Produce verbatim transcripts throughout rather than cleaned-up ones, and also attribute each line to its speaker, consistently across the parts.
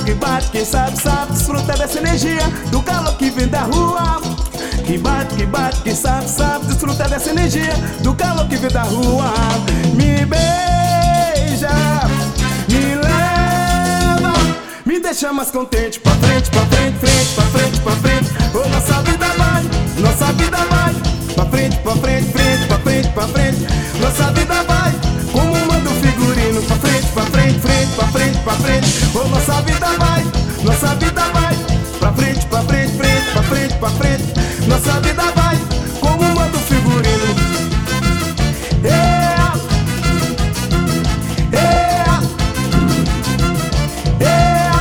Speaker 1: que bate, quem sabe, sabe, desfruta dessa energia do calor que vem da rua. Que bate, que bate, quem sabe, sabe, desfruta dessa energia do calor que vem da rua. Me beija, me leva, me deixa mais contente. Pra frente, pra frente, frente, pra frente, pra frente. Oh, nossa vida vai, nossa vida vai. Pra frente, pra frente, frente, pra frente, pra frente. Nossa vida vai, como manda o figurino. Pra frente, pra frente, frente, pra frente, pra frente. Oh, nossa vida vai, nossa vida vai. Pra frente, pra frente, frente, pra frente, pra frente. Nossa vida vai, como manda o figurino. É, é, é.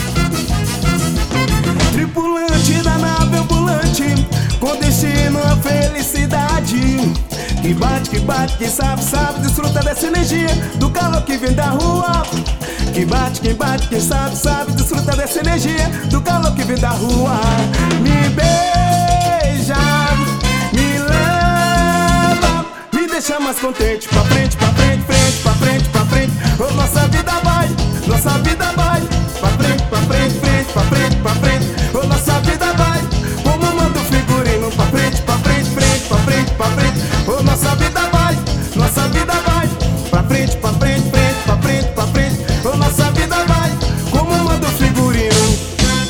Speaker 1: Tripulante da nave ambulante, com destino à felicidade. Que bate, que bate, quem sabe, sabe, desfruta dessa energia do calor que vem da rua. Que bate, que bate, quem sabe, sabe, desfruta dessa energia do calor que vem da rua. Me beija, me leva, me deixa mais contente. Pra frente, pra frente, frente, pra frente, pra frente. Oh, nossa vida vai, nossa vida vai. Pra frente, pra frente, frente, pra frente, pra frente. Oh, nossa vida vai, como manda o figurino. Pra frente, pra frente, frente, pra frente, pra frente. Oh, nossa vida vai, nossa vida vai. Pra frente, pra frente, frente, pra frente, pra frente. Oh, nossa vida vai, como manda o figurino.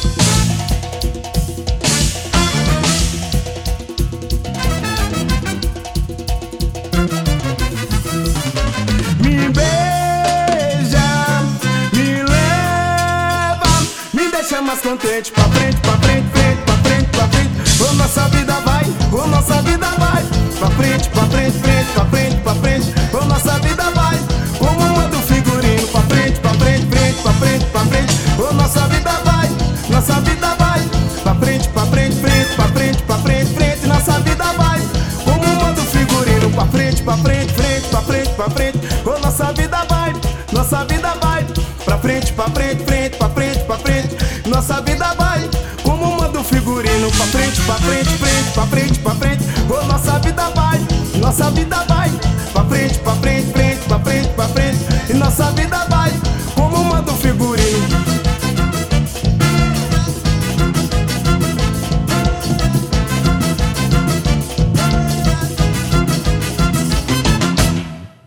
Speaker 1: Me beija, me leva, me deixa mais contente. Pra frente, pra frente, frente, pra frente, pra frente. Oh, nossa vida vai, oh, nossa vida vai. Pra frente, pra frente, frente, pra frente, pra frente. Oh, nossa vida vai, como manda o figurino. Pra frente, pra frente, frente, pra frente, pra frente. Oh, nossa vida vai, nossa vida vai. Pra frente, pra frente, frente, pra frente, pra frente, frente. Nossa vida vai, como manda o figurino. Pra frente, pra frente, frente, pra frente, pra frente. Oh, nossa vida vai, nossa vida vai. Pra frente, pra frente, frente, pra frente, pra frente. Nossa vida vai, como manda o figurino. Pra frente, pra frente, frente, pra frente, pra frente. Oh, nossa vida vai, nossa vida vai. Pra frente, pra frente, frente, pra frente, pra frente. E nossa vida vai, como manda o figurino.